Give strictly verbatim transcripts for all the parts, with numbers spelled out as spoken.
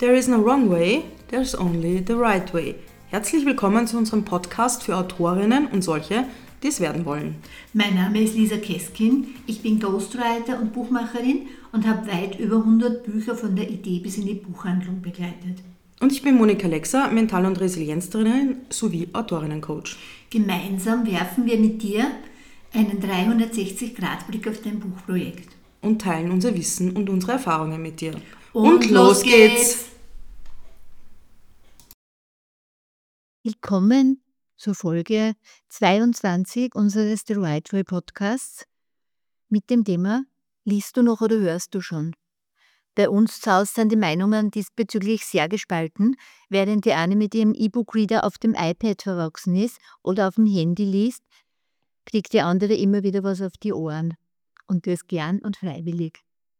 There is no wrong way, there's only the right way. Herzlich willkommen zu unserem Podcast für Autorinnen und solche, die es werden wollen. Mein Name ist Lisa Keskin, ich bin Ghostwriter und Buchmacherin und habe weit über hundert Bücher von der Idee bis in die Buchhandlung begleitet. Und ich bin Monika Lexer, Mental- und Resilienztrainerin sowie Autorinnencoach. Gemeinsam werfen wir mit dir einen dreihundertsechzig-Grad-Blick auf dein Buchprojekt. Und teilen unser Wissen und unsere Erfahrungen mit dir. Und, und los geht's! Willkommen zur Folge zweiundzwanzig unseres The Right Way Podcasts mit dem Thema Liest du noch oder hörst du schon? Bei uns zu Hause sind die Meinungen diesbezüglich sehr gespalten, während die eine mit ihrem E-Book-Reader auf dem iPad verwachsen ist oder auf dem Handy liest, kriegt die andere immer wieder was auf die Ohren und das gern und freiwillig.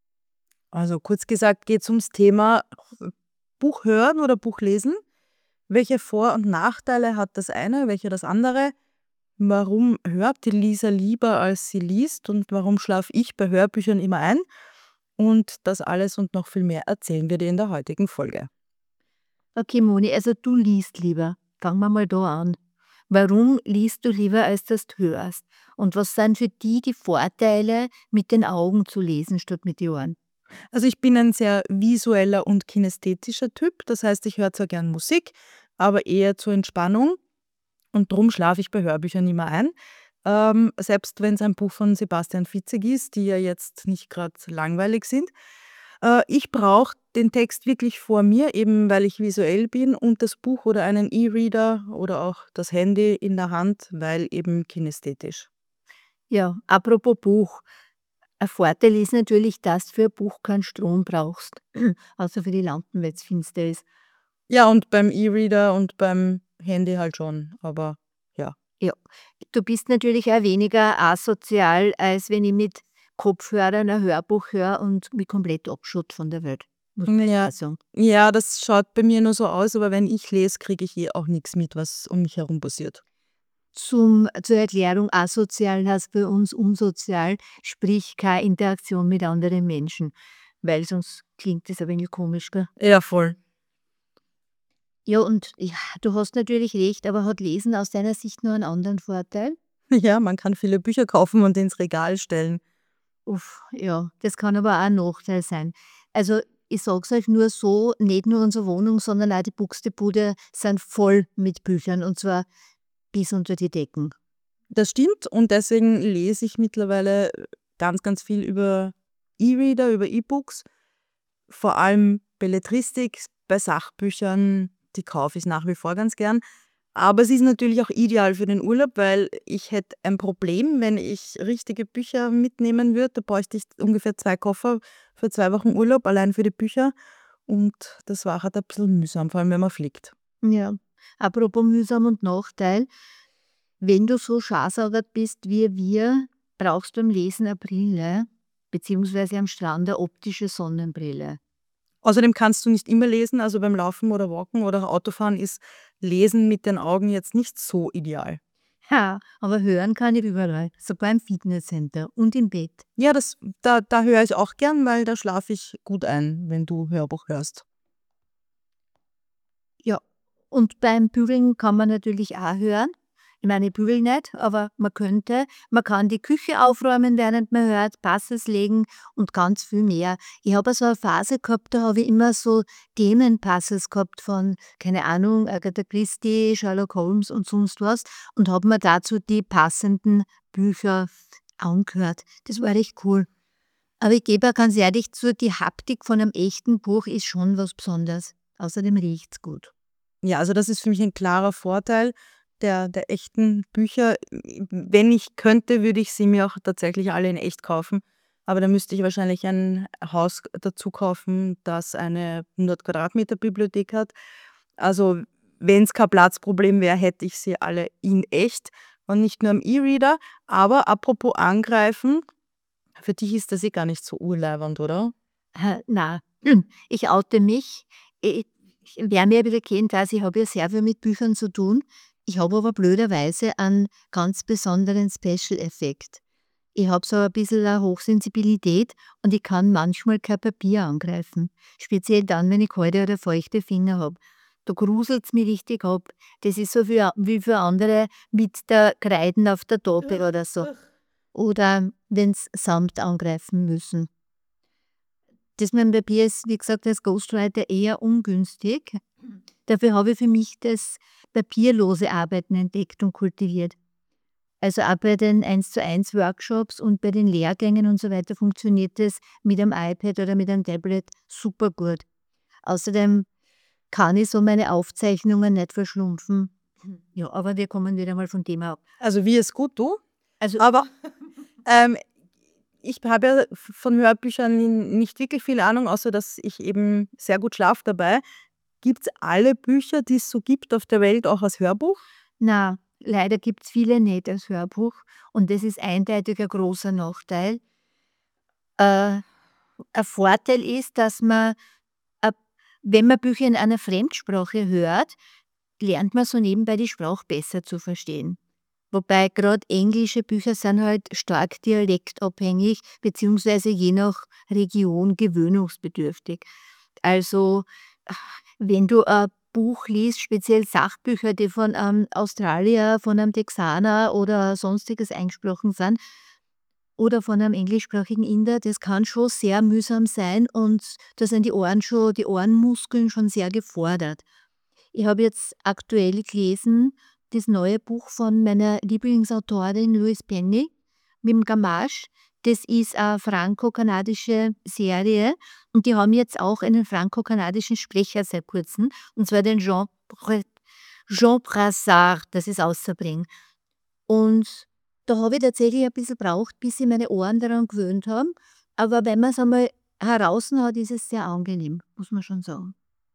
Also kurz gesagt geht es ums Thema Buch hören oder Buch lesen. Welche Vor- und Nachteile hat das eine, welche das andere? Warum hört die Lisa lieber, als sie liest? Und warum schlafe ich bei Hörbüchern immer ein? Und das alles und noch viel mehr erzählen wir dir in der heutigen Folge. Okay, Moni, also du liest lieber. Fangen wir mal da an. Warum liest du lieber, als dass du hörst? Und was sind für die die Vorteile, mit den Augen zu lesen, statt mit den Ohren? Also ich bin ein sehr visueller und kinästhetischer Typ. Das heißt, ich höre zwar gern Musik, aber eher zur Entspannung. Und darum schlafe ich bei Hörbüchern immer ein. Ähm, selbst wenn es ein Buch von Sebastian Fitzek ist, die ja jetzt nicht gerade langweilig sind. Äh, ich brauche den Text wirklich vor mir, eben weil ich visuell bin, und das Buch oder einen E-Reader oder auch das Handy in der Hand, weil eben kinästhetisch. Ja, apropos Buch. Ein Vorteil ist natürlich, dass du für ein Buch keinen Strom brauchst, außer für die Lampen, weil es finster ist. Ja, und beim E-Reader und beim Handy halt schon, aber ja. Ja, du bist natürlich auch weniger asozial, als wenn ich mit Kopfhörern ein Hörbuch höre und mich komplett abschotte von der Welt. Muss ich Ja, auch sagen. ja, das schaut bei mir nur so aus, aber wenn ich lese, kriege ich eh auch nichts mit, was um mich herum passiert. Zum, zur Erklärung, asozial heißt bei uns unsozial, sprich keine Interaktion mit anderen Menschen, weil sonst klingt das ein wenig komisch, gell? Ja, voll. Ja, und ja, du hast natürlich recht, aber hat Lesen aus deiner Sicht nur einen anderen Vorteil? Ja, man kann viele Bücher kaufen und ins Regal stellen. Uff, ja, das kann aber auch ein Nachteil sein. Also ich sage es euch nur so, nicht nur unsere Wohnung, sondern auch die Buxtebude sind voll mit Büchern, und zwar bis unter die Decken. Das stimmt, und deswegen lese ich mittlerweile ganz, ganz viel über E-Reader, über E-Books. Vor allem Belletristik bei Sachbüchern, die kaufe ich nach wie vor ganz gern. Aber es ist natürlich auch ideal für den Urlaub, weil ich hätte ein Problem, wenn ich richtige Bücher mitnehmen würde. Da bräuchte ich ungefähr zwei Koffer für zwei Wochen Urlaub, allein für die Bücher. Und das war halt ein bisschen mühsam, vor allem wenn man fliegt. Ja, apropos mühsam und Nachteil, wenn du so scharsaugert bist wie wir, brauchst du beim Lesen eine Brille, beziehungsweise am Strand eine optische Sonnenbrille. Außerdem kannst du nicht immer lesen, also beim Laufen oder Walken oder Autofahren ist Lesen mit den Augen jetzt nicht so ideal. Ja, aber hören kann ich überall, sogar im Fitnesscenter und im Bett. Ja, das, da, da höre ich auch gern, weil da schlafe ich gut ein, wenn du Hörbuch hörst. Ja, und beim Bügeln kann man natürlich auch hören. Ich meine, ich bügel nicht, aber man könnte. Man kann die Küche aufräumen, während man hört, Puzzles legen und ganz viel mehr. Ich habe so eine Phase gehabt, da habe ich immer so Themenpuzzles gehabt von, keine Ahnung, Agatha Christie, Sherlock Holmes und sonst was, und habe mir dazu die passenden Bücher angehört. Das war echt cool. Aber ich gebe auch ganz ehrlich zu, die Haptik von einem echten Buch ist schon was Besonderes. Außerdem riecht es gut. Ja, also das ist für mich ein klarer Vorteil der, der echten Bücher. Wenn ich könnte, würde ich sie mir auch tatsächlich alle in echt kaufen. Aber da müsste ich wahrscheinlich ein Haus dazu kaufen, das eine hundert Quadratmeter Bibliothek hat. Also wenn es kein Platzproblem wäre, hätte ich sie alle in echt und nicht nur am E-Reader. Aber apropos angreifen, für dich ist das eh gar nicht so urleibernd, oder? Äh, na, ich oute mich. Ich, wer mir wieder kennt, weiß, ich habe ja sehr viel mit Büchern zu tun. Ich habe aber blöderweise einen ganz besonderen Special-Effekt. Ich habe so ein bisschen eine Hochsensibilität und ich kann manchmal kein Papier angreifen. Speziell dann, wenn ich kalte oder feuchte Finger habe. Da gruselt es mich richtig ab. Das ist so wie, wie für andere mit der Kreiden auf der Tafel oder so. Oder wenn sie Samt angreifen müssen. Das mit dem Papier ist, wie gesagt, als Ghostwriter eher ungünstig. Dafür habe ich für mich das papierlose Arbeiten entdeckt und kultiviert. Also auch bei den eins zu eins Workshops und bei den Lehrgängen und so weiter funktioniert das mit einem iPad oder mit einem Tablet super gut. Außerdem kann ich so meine Aufzeichnungen nicht verschlumpfen. Ja, aber wir kommen wieder mal vom Thema ab. Also wie es gut du, Also aber ähm, ich habe ja von Hörbüchern nicht wirklich viel Ahnung, außer dass ich eben sehr gut schlafe dabei. Gibt es alle Bücher, die es so gibt auf der Welt, auch als Hörbuch? na, leider gibt es viele nicht als Hörbuch und das ist eindeutig ein großer Nachteil. Äh, ein Vorteil ist, dass man, äh, wenn man Bücher in einer Fremdsprache hört, lernt man so nebenbei die Sprache besser zu verstehen. Wobei gerade englische Bücher sind halt stark dialektabhängig, beziehungsweise je nach Region gewöhnungsbedürftig. Also, wenn du ein Buch liest, speziell Sachbücher, die von einem Australier, von einem Texaner oder sonstiges eingesprochen sind, oder von einem englischsprachigen Inder, das kann schon sehr mühsam sein und da sind die Ohren schon, die Ohrenmuskeln schon sehr gefordert. Ich habe jetzt aktuell gelesen, das neue Buch von meiner Lieblingsautorin Louise Penny mit dem Gamache. Das ist eine franco-kanadische Serie und die haben jetzt auch einen franco-kanadischen Sprecher seit kurzem, und zwar den Jean, Br- Jean Brassard, das ist auszubringen. Und da habe ich tatsächlich ein bisschen gebraucht, bis sich meine Ohren daran gewöhnt haben. Aber wenn man es einmal heraus hat, ist es sehr angenehm, muss man schon sagen.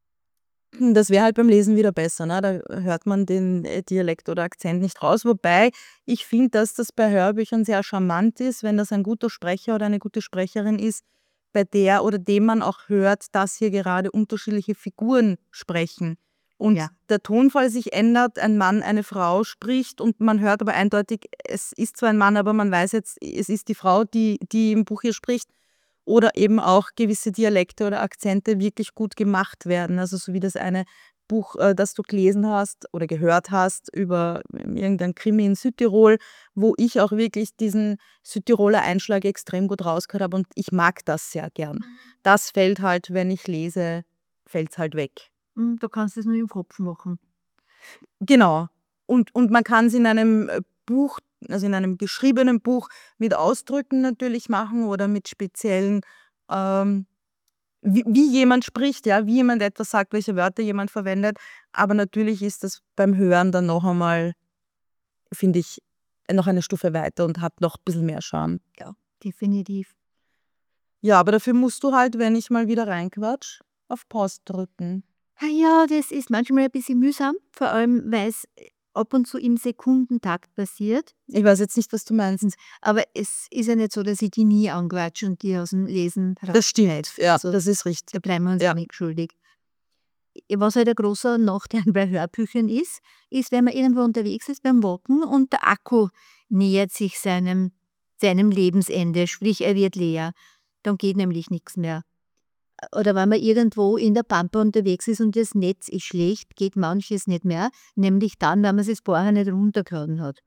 Das wäre halt beim Lesen wieder besser, ne? Da hört man den äh, Dialekt oder Akzent nicht raus. Wobei ich finde, dass das bei Hörbüchern sehr charmant ist, wenn das ein guter Sprecher oder eine gute Sprecherin ist, bei der oder dem man auch hört, dass hier gerade unterschiedliche Figuren sprechen. Und Ja. der Tonfall sich ändert, ein Mann, eine Frau spricht und man hört aber eindeutig, es ist zwar ein Mann, aber man weiß jetzt, es ist die Frau, die, die im Buch hier spricht. Oder eben auch gewisse Dialekte oder Akzente wirklich gut gemacht werden. Also so wie das eine Buch, äh, das du gelesen hast oder gehört hast über irgendein Krimi in Südtirol, wo ich auch wirklich diesen Südtiroler Einschlag extrem gut rausgehört habe und ich mag das sehr gern. Das fällt halt, wenn ich lese, fällt es halt weg. Hm, Du kannst es nur im Kopf machen. Genau. Und, und man kann es in einem äh, Buch, also in einem geschriebenen Buch mit Ausdrücken natürlich machen oder mit speziellen, ähm, wie, wie jemand spricht, ja, wie jemand etwas sagt, welche Wörter jemand verwendet. Aber natürlich ist das beim Hören dann noch einmal, finde ich, noch eine Stufe weiter und hat noch ein bisschen mehr Charme. Definitiv. Ja, aber dafür musst du halt, wenn ich mal wieder reinquatsch, auf Pause drücken. Ah ja, das ist manchmal ein bisschen mühsam, vor allem weil es ab und zu im Sekundentakt passiert. Ich weiß jetzt nicht, was du meinst. Aber es ist ja nicht so, dass ich die nie anquatsche und die aus dem Lesen Das stimmt, ja, Also, das ist richtig. Da bleiben wir uns Ja. ja nicht schuldig. Was halt ein großer Nachteil bei Hörbüchern ist, ist, wenn man irgendwo unterwegs ist beim Walken und der Akku nähert sich seinem, seinem Lebensende, sprich er wird leer, dann geht nämlich nichts mehr. Oder wenn man irgendwo in der Pampa unterwegs ist und das Netz ist schlecht, geht manches nicht mehr, nämlich dann, wenn man es vorher nicht runtergeladen hat.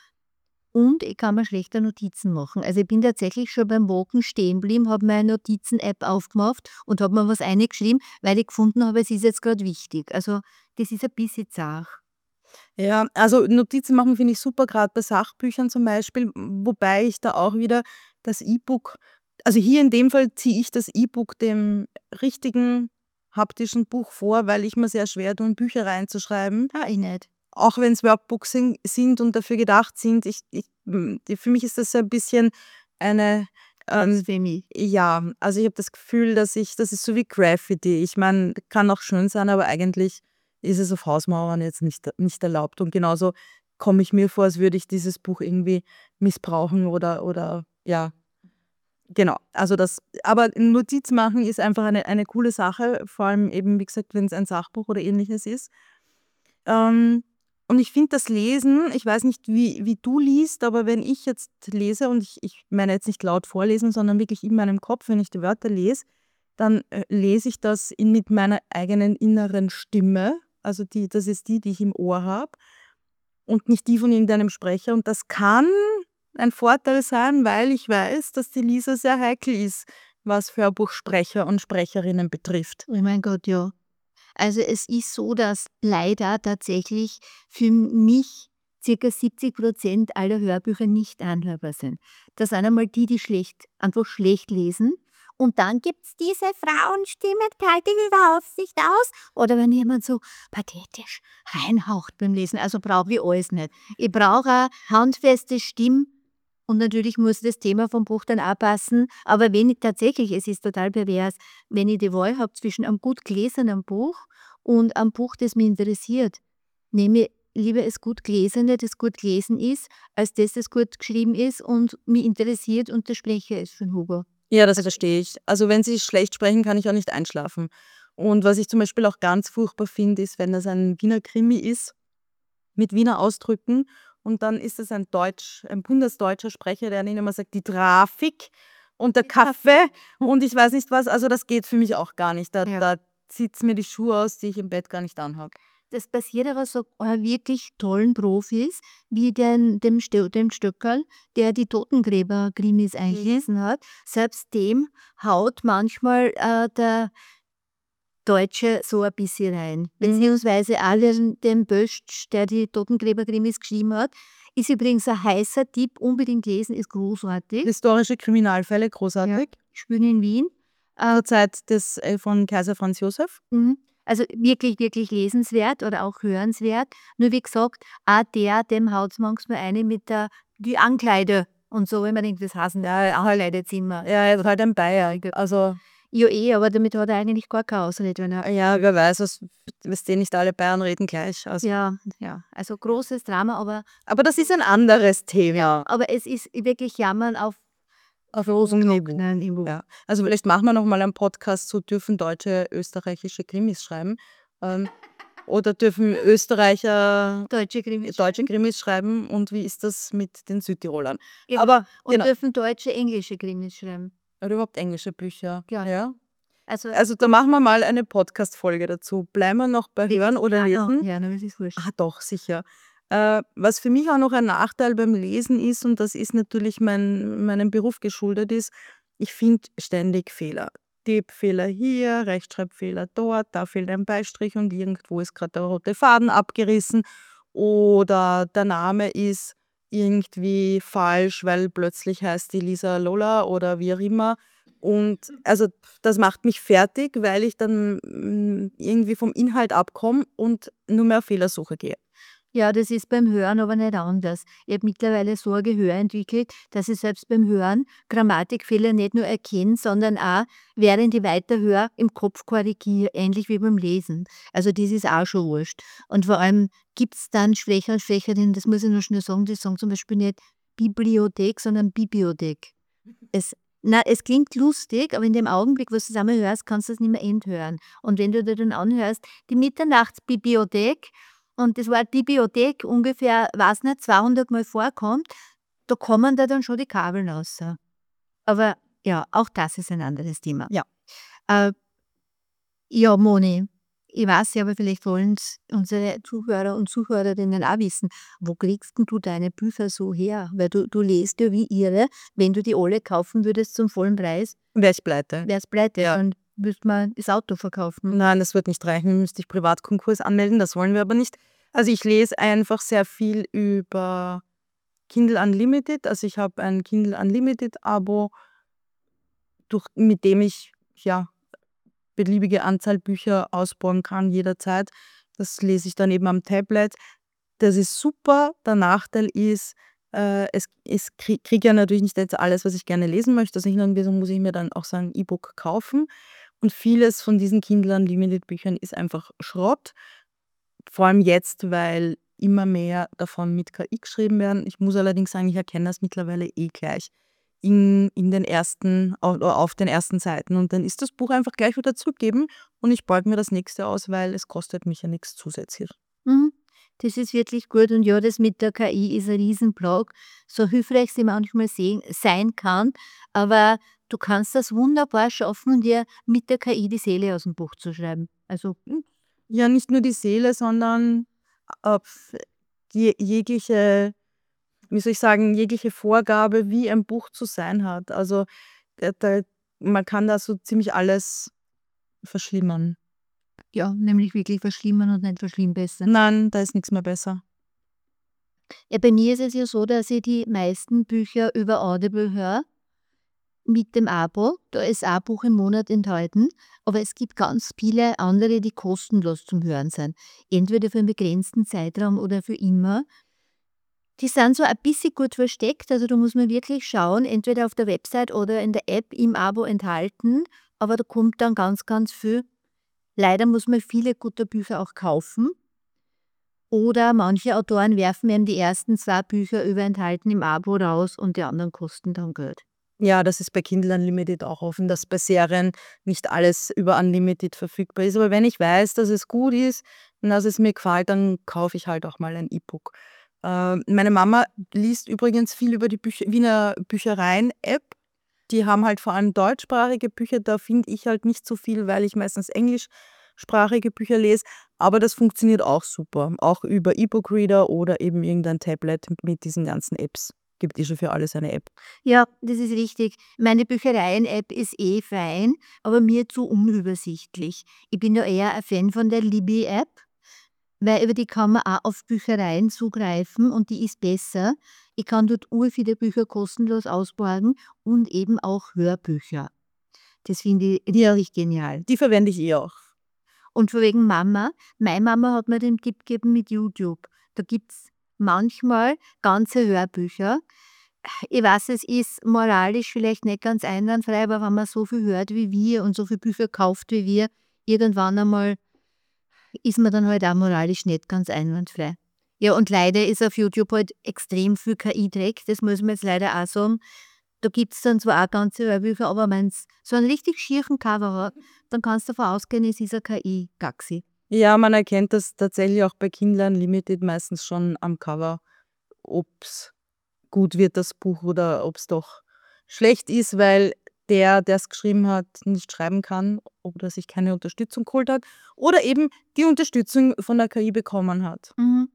Und ich kann mir schlechter Notizen machen. Also ich bin tatsächlich schon beim Walken stehen geblieben, habe meine Notizen-App aufgemacht und habe mir was eingeschrieben, weil ich gefunden habe, es ist jetzt gerade wichtig. Also das ist ein bisschen zart. Ja, also Notizen machen finde ich super, gerade bei Sachbüchern zum Beispiel, wobei ich da auch wieder das E-Book, also hier in dem Fall ziehe ich das E-Book dem richtigen haptischen Buch vor, weil ich mir sehr schwer tue, Bücher reinzuschreiben. Ah, ich nicht. Auch wenn es Workbooks sin- sind und dafür gedacht sind. Ich, ich, m, die- für mich ist das so ein bisschen eine, ähm, Blasphemie. ja, also ich habe das Gefühl, dass ich, das ist so wie Graffiti. Ich meine, kann auch schön sein, aber eigentlich ist es auf Hausmauern jetzt nicht, nicht erlaubt. Und genauso komme ich mir vor, als würde ich dieses Buch irgendwie missbrauchen oder, oder ja, genau. Also das, aber Notiz machen ist einfach eine, eine coole Sache, vor allem eben, wie gesagt, wenn es ein Sachbuch oder ähnliches ist. Ähm, Und ich finde das Lesen, ich weiß nicht, wie, wie du liest, aber wenn ich jetzt lese, und ich, ich meine jetzt nicht laut vorlesen, sondern wirklich in meinem Kopf, wenn ich die Wörter lese, dann äh, lese ich das in, mit meiner eigenen inneren Stimme. Also die, das ist die, die ich im Ohr habe und nicht die von irgendeinem Sprecher. Und das kann ein Vorteil sein, weil ich weiß, dass die Lisa sehr heikel ist, was Hörbuchsprecher und Sprecherinnen betrifft. Oh mein Gott, ja. Also es ist so, dass leider tatsächlich für mich ca. siebzig Prozent aller Hörbücher nicht anhörbar sind. Das sind einmal die, die schlecht, einfach schlecht lesen. Und dann gibt es diese Frauenstimme, die halte ich überhaupt nicht aus. Oder wenn jemand so pathetisch reinhaucht beim Lesen. Also brauche ich alles nicht. Ich brauche eine handfeste Stimme. Und natürlich muss das Thema vom Buch dann auch passen. Aber wenn ich tatsächlich, es ist total pervers, wenn ich die Wahl habe zwischen einem gut gelesenen Buch und einem Buch, das mich interessiert, nehme ich lieber das gut gelesene, das gut gelesen ist, als das, das gut geschrieben ist und mich interessiert und der Sprecher ist von Hugo. Ja, das verstehe ich. Also wenn sie schlecht sprechen, kann ich auch nicht einschlafen. Und was ich zum Beispiel auch ganz furchtbar finde, ist, wenn das ein Wiener Krimi ist, mit Wiener Ausdrücken, und dann ist es ein Deutsch, ein bundesdeutscher Sprecher, der ihnen immer sagt, die Trafik und der Kaffee und ich weiß nicht was. Also das geht für mich auch gar nicht. Da, Ja. da zieht es mir die Schuhe aus, die ich im Bett gar nicht anhabe. Das passiert aber so äh, wirklich tollen Profis, wie den, dem, Stö dem Stöckerl, der die Totengräber-Krimis eingelesen hat. Selbst dem haut manchmal äh, der Deutsche so ein bisschen rein. Beziehungsweise alle den Bösch, der die Totengräber-Krimis geschrieben hat. Ist übrigens ein heißer Tipp, unbedingt lesen, ist großartig. Historische Kriminalfälle, großartig. Spielen in Wien. Zur Zeit des, äh, von Kaiser Franz Josef. Mhm. Also wirklich, wirklich lesenswert oder auch hörenswert. Nur wie gesagt, auch der, dem haut es manchmal eine mit der die Ankleide und so, wenn man denkt, das heißen ja Ankleidezimmer. Ja, er ist halt ein Bayer. Also, Ja eh, aber damit hat er eigentlich gar keine Ausrede. Wenn er, ja, wer weiß, was, was die nicht alle Bayern reden gleich. Also. ja, ja, also großes Drama, aber, Aber das ist ein anderes Thema. aber es ist wirklich Jammern auf Auf Rosenniveau. Niveau. Ja. Also vielleicht machen wir noch mal einen Podcast zu, dürfen Deutsche österreichische Krimis schreiben? Ähm, oder dürfen Österreicher Deutsche Krimis. deutsche Krimis schreiben? Und wie ist das mit den Südtirolern? Ja. Aber Und genau, dürfen Deutsche englische Krimis schreiben. oder überhaupt englische Bücher. Ja. Ja. Also, Also da machen wir mal eine Podcast-Folge dazu. Bleiben wir noch bei Hören oder ja, Lesen? ja, das ist wurscht. Ah, doch, sicher. Äh, was für mich auch noch ein Nachteil beim Lesen ist, und das ist natürlich mein, meinem Beruf geschuldet ist, ich finde ständig Fehler. Tippfehler hier, Rechtschreibfehler dort, da fehlt ein Beistrich und irgendwo ist gerade der rote Faden abgerissen oder der Name ist irgendwie falsch, weil plötzlich heißt die Lisa Lola oder wie auch immer. Und also das macht mich fertig, weil ich dann mm, irgendwie vom Inhalt abkomme und nur mehr auf Fehlersuche gehe. Ja, das ist beim Hören aber nicht anders. Ich habe mittlerweile so ein Gehör entwickelt, dass ich selbst beim Hören Grammatikfehler nicht nur erkenne, sondern auch, während ich weiterhöre, im Kopf korrigiere, ähnlich wie beim Lesen. Also das ist auch schon wurscht. Und vor allem gibt es dann Sprecher und Sprecherinnen, das muss ich nur schnell sagen, die sagen zum Beispiel nicht Bibliothek, sondern Bibliothek. Es, na, es klingt lustig, aber in dem Augenblick, wo du es einmal hörst, kannst du es nicht mehr enthören. Und wenn du dir dann anhörst, die Mitternachtsbibliothek, und das Wort Bibliothek ungefähr, weiß nicht, zweihundert Mal vorkommt, da kommen da dann schon die Kabeln raus. Aber ja, auch das ist ein anderes Thema. Ja. Äh, ja, Moni, ich weiß ja, aber vielleicht wollen es unsere Zuhörer und Zuhörerinnen auch wissen, wo kriegst denn du deine Bücher so her? Weil du, du lest ja wie irre, wenn du die alle kaufen würdest zum vollen Preis, Wäre ich pleite. wär's pleite. Ja. Dann müsste man das Auto verkaufen. Nein, das wird nicht reichen. Müsste ich Privatkonkurs anmelden, das wollen wir aber nicht. Also ich lese einfach sehr viel über Kindle Unlimited. Also ich habe ein Kindle Unlimited-Abo, durch, mit dem ich ja beliebige Anzahl Bücher ausbauen kann jederzeit. Das lese ich dann eben am Tablet. Das ist super. Der Nachteil ist, äh, es, es kriege krieg ja natürlich nicht jetzt alles, was ich gerne lesen möchte. Also hin und wieder muss ich mir dann auch so ein E-Book kaufen. Und vieles von diesen Kindle Unlimited Büchern ist einfach Schrott. Vor allem jetzt, weil immer mehr davon mit K I geschrieben werden. Ich muss allerdings sagen, ich erkenne das mittlerweile eh gleich in, in den ersten, auf, auf den ersten Seiten. Und dann ist das Buch einfach gleich wieder zurückgeben und ich beug mir das nächste aus, weil es kostet mich ja nichts zusätzlich. Mhm. Das ist wirklich gut und ja, das mit der K I ist ein Riesenblock, so hilfreich sie manchmal sehen sein kann, aber du kannst das wunderbar schaffen, dir mit der K I die Seele aus dem Buch zu schreiben. Also, hm, Ja, nicht nur die Seele, sondern äh, f- je, jegliche, wie soll ich sagen, jegliche Vorgabe, wie ein Buch zu sein hat. Also da, da, man kann da so ziemlich alles verschlimmern. ja, nämlich wirklich verschlimmern und nicht verschlimmbessern. Nein, da ist nichts mehr besser. Ja, bei mir ist es ja so, dass ich die meisten Bücher über Audible höre, mit dem Abo. Da ist ein Buch im Monat enthalten, aber es gibt ganz viele andere, die kostenlos zum Hören sind. Entweder für einen begrenzten Zeitraum oder für immer. Die sind so ein bisschen gut versteckt, also da muss man wirklich schauen, entweder auf der Website oder in der App im Abo enthalten, aber da kommt dann ganz, ganz viel. Leider muss man viele gute Bücher auch kaufen. Oder manche Autoren werfen eben die ersten zwei Bücher über enthalten im Abo raus und die anderen kosten dann Geld. Ja, das ist bei Kindle Unlimited auch offen, dass bei Serien nicht alles über Unlimited verfügbar ist. Aber wenn ich weiß, dass es gut ist und dass es mir gefällt, dann kaufe ich halt auch mal ein E-Book. Äh, meine Mama liest übrigens viel über die Bücher, Wiener Büchereien-App. Die haben halt vor allem deutschsprachige Bücher, da finde ich halt nicht so viel, weil ich meistens englischsprachige Bücher lese. Aber das funktioniert auch super, auch über E-Book-Reader oder eben irgendein Tablet mit diesen ganzen Apps. Gibt eh schon für alles eine App. Ja, das ist richtig. Meine Büchereien-App ist eh fein, aber mir zu unübersichtlich. Ich bin ja eher ein Fan von der Libby-App, weil über die kann man auch auf Büchereien zugreifen und die ist besser. Ich kann dort ur viele Bücher kostenlos ausborgen und eben auch Hörbücher. Das finde ich richtig genial. Die verwende ich eh auch. Und von wegen Mama, meine Mama hat mir den Tipp gegeben mit YouTube. Da gibt es manchmal ganze Hörbücher. Ich weiß, es ist moralisch vielleicht nicht ganz einwandfrei, aber wenn man so viel hört wie wir und so viele Bücher kauft wie wir, irgendwann einmal ist man dann halt auch moralisch nicht ganz einwandfrei. Ja, und leider ist auf YouTube halt extrem viel K I-Dreck, das muss man jetzt leider auch sagen. Da gibt es dann zwar auch ganze Hörbücher, aber wenn es so einen richtig schierchen Cover hat, dann kannst du davon ausgehen, es ist ein K I-Gaxi. Ja, man erkennt das tatsächlich auch bei Kindle Unlimited meistens schon am Cover, ob es gut wird, das Buch, oder ob es doch schlecht ist, weil der, der es geschrieben hat, nicht schreiben kann oder sich keine Unterstützung geholt hat oder eben die Unterstützung von der K I bekommen hat. Mhm.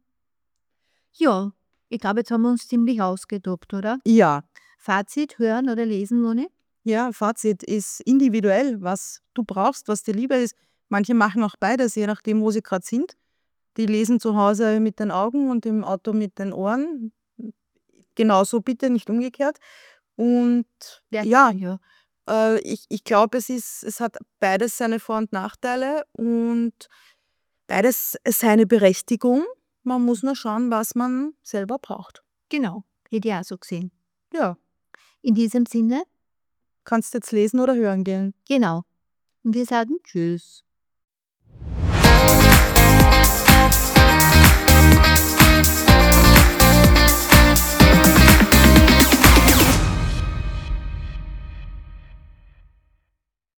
Ja, ich glaube, jetzt haben wir uns ziemlich ausgetobt, oder? Ja, Fazit, hören oder lesen, Moni? ja, Fazit ist individuell, was du brauchst, was dir lieber ist. Manche machen auch beides, je nachdem, wo sie gerade sind. Die lesen zu Hause mit den Augen und im Auto mit den Ohren. Genauso bitte, nicht umgekehrt. Und Ja, ja, ja. äh, ich, ich glaube, es ist, es hat beides seine Vor- und Nachteile und beides seine Berechtigung. Man muss nur schauen, was man selber braucht. Genau, hätte ich auch so gesehen. Ja, In diesem Sinne, kannst jetzt lesen oder hören gehen. genau. Und wir sagen Tschüss.